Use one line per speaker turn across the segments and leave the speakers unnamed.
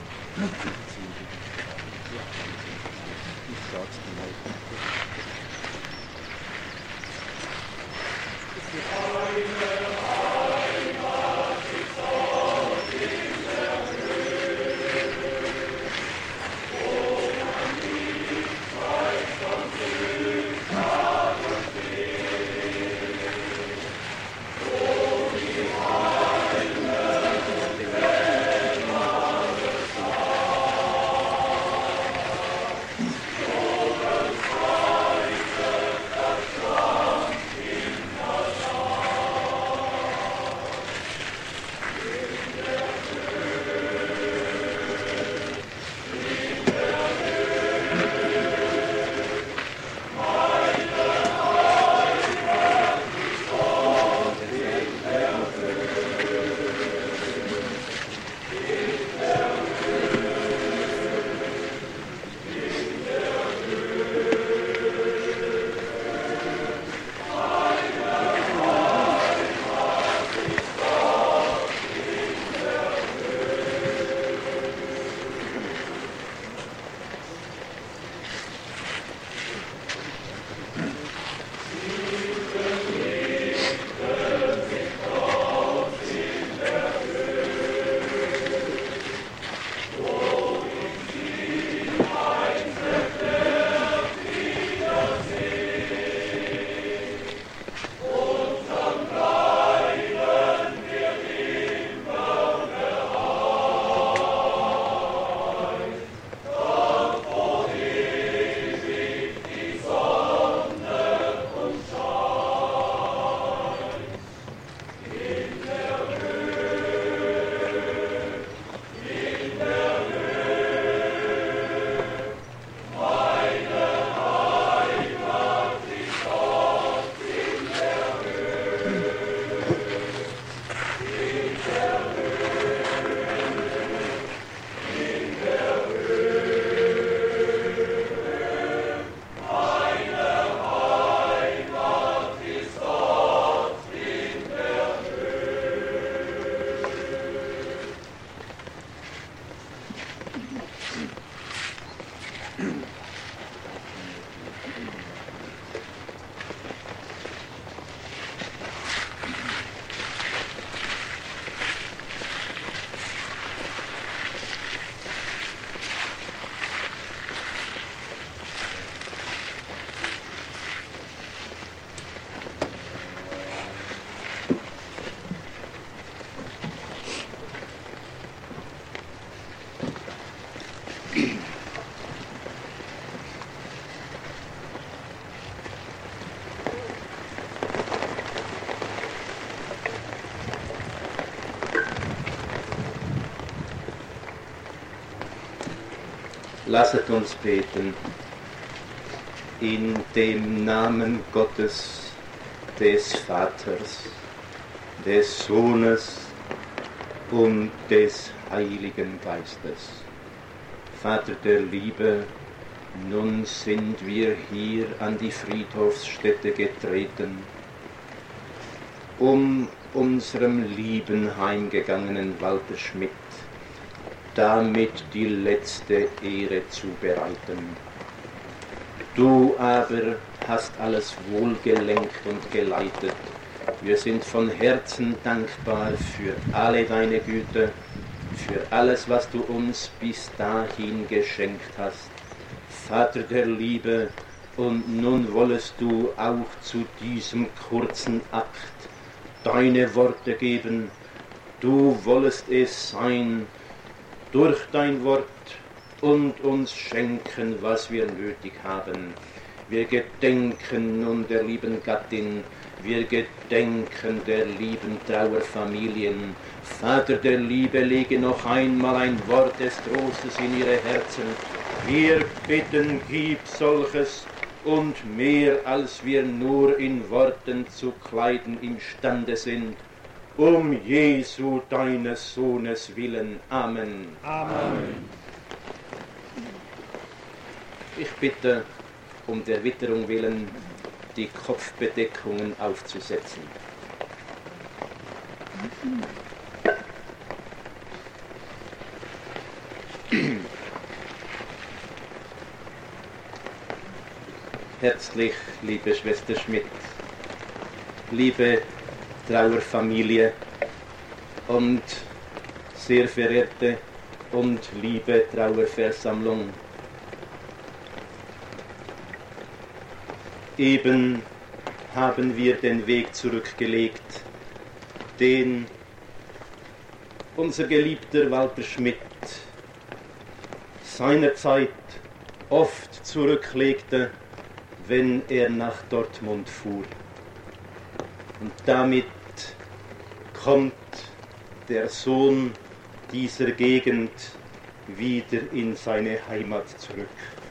Lasset uns beten. In dem Namen Gottes, des Vaters, des Sohnes und des Heiligen Geistes. Vater der Liebe, nun sind wir hier an die Friedhofsstätte getreten, um unserem lieben heimgegangenen Walter Schmidt damit die letzte Ehre zu bereiten. Du aber hast alles wohlgelenkt und geleitet. Wir sind von Herzen dankbar für alle deine Güte, für alles, was du uns bis dahin geschenkt hast. Vater der Liebe, und nun wollest du auch zu diesem kurzen Akt deine Worte geben. Du wollest es sein, durch dein Wort und uns schenken, was wir nötig haben. Wir gedenken nun der lieben Gattin, wir gedenken der lieben Trauerfamilien. Vater der Liebe, lege noch einmal ein Wort des Trostes in ihre Herzen. Wir bitten, gib solches und mehr, als wir nur in Worten zu kleiden imstande sind. Um Jesu, deines Sohnes willen. Amen.
Amen.
Ich bitte, um der Witterung willen, die Kopfbedeckungen aufzusetzen. Herzlich, liebe Schwester Schmidt, liebe Trauerfamilie und sehr verehrte und liebe Trauerversammlung. Eben haben wir den Weg zurückgelegt, den unser geliebter Walter Schmidt seinerzeit oft zurücklegte, wenn er nach Dortmund fuhr. Und damit kommt der Sohn dieser Gegend wieder in seine Heimat zurück.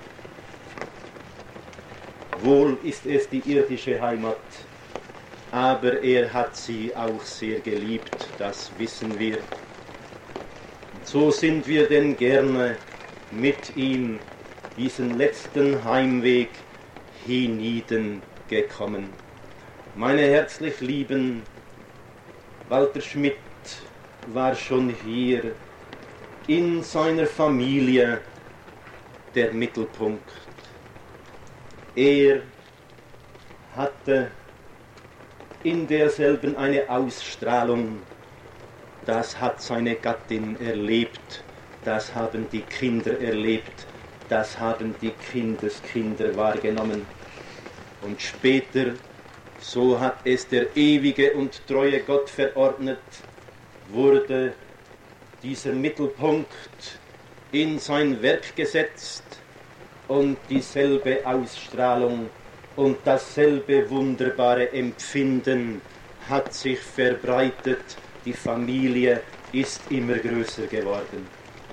Wohl ist es die irdische Heimat, aber er hat sie auch sehr geliebt, das wissen wir. So sind wir denn gerne mit ihm diesen letzten Heimweg hienieden gekommen. Meine herzlich lieben, Walter Schmidt war schon hier in seiner Familie der Mittelpunkt. Er hatte in derselben eine Ausstrahlung, das hat seine Gattin erlebt, das haben die Kinder erlebt, das haben die Kindeskinder wahrgenommen. Und später, so hat es der ewige und treue Gott verordnet, wurde dieser Mittelpunkt in sein Werk gesetzt und dieselbe Ausstrahlung und dasselbe wunderbare Empfinden hat sich verbreitet. Die Familie ist immer größer geworden.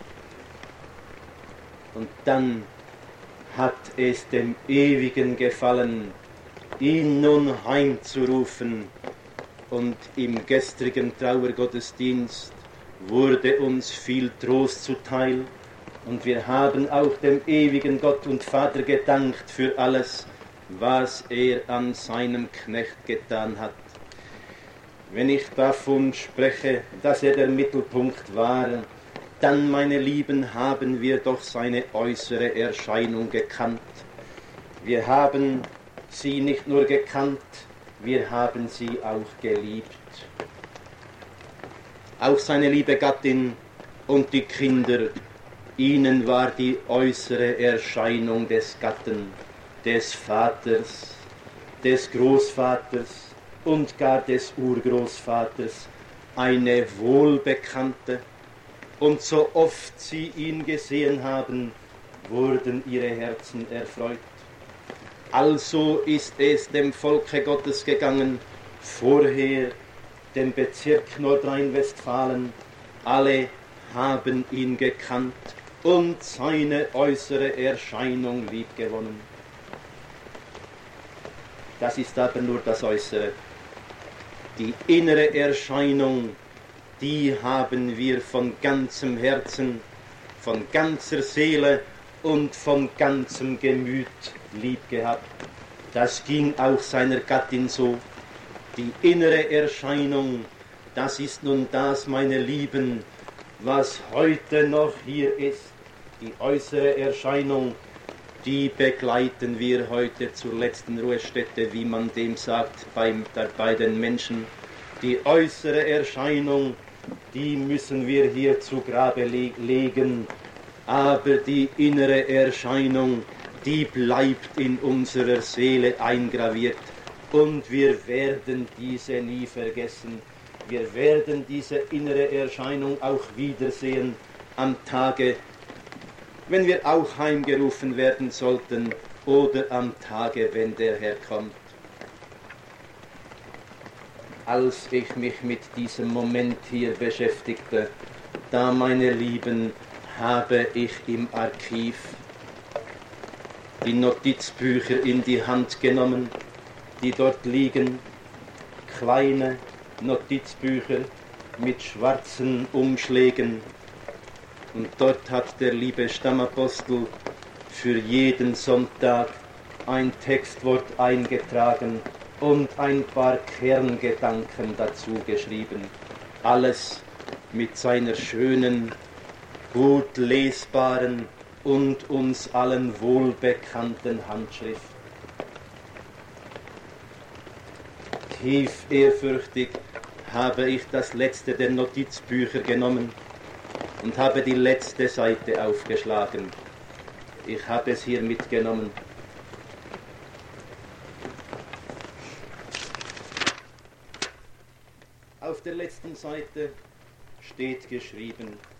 Und dann hat es dem Ewigen gefallen, ihn nun heimzurufen. Und im gestrigen Trauergottesdienst wurde uns viel Trost zuteil. Und wir haben auch dem ewigen Gott und Vater gedankt für alles, was er an seinem Knecht getan hat. Wenn ich davon spreche, dass er der Mittelpunkt war, dann, meine Lieben, haben wir doch seine äußere Erscheinung gekannt. Wir haben sie nicht nur gekannt, wir haben sie auch geliebt. Auch seine liebe Gattin und die Kinder, ihnen war die äußere Erscheinung des Gatten, des Vaters, des Großvaters und gar des Urgroßvaters eine wohlbekannte. Und so oft sie ihn gesehen haben, wurden ihre Herzen erfreut. Also ist es dem Volke Gottes gegangen, vorher dem Bezirk Nordrhein-Westfalen. Alle haben ihn gekannt und seine äußere Erscheinung liebgewonnen. Das ist aber nur das Äußere. Die innere Erscheinung, die haben wir von ganzem Herzen, von ganzer Seele und von ganzem Gemüt lieb gehabt. Das ging auch seiner Gattin so. Die innere Erscheinung, das ist nun das, meine Lieben, was heute noch hier ist. Die äußere Erscheinung, die begleiten wir heute zur letzten Ruhestätte, wie man dem sagt, bei den Menschen. Die äußere Erscheinung, die müssen wir hier zu Grabe legen, aber die innere Erscheinung, die bleibt in unserer Seele eingraviert und wir werden diese nie vergessen. Wir werden diese innere Erscheinung auch wiedersehen am Tage, wenn wir auch heimgerufen werden sollten oder am Tage, wenn der Herr kommt. Als ich mich mit diesem Moment hier beschäftigte, da, meine Lieben, habe ich im Archiv die Notizbücher in die Hand genommen, die dort liegen, kleine Notizbücher mit schwarzen Umschlägen. Und dort hat der liebe Stammapostel für jeden Sonntag ein Textwort eingetragen und ein paar Kerngedanken dazu geschrieben. Alles mit seiner schönen, gut lesbaren und uns allen wohlbekannten Handschrift. Tief ehrfürchtig habe ich das letzte der Notizbücher genommen und habe die letzte Seite aufgeschlagen. Ich habe es hier mitgenommen. Auf der letzten Seite steht geschrieben: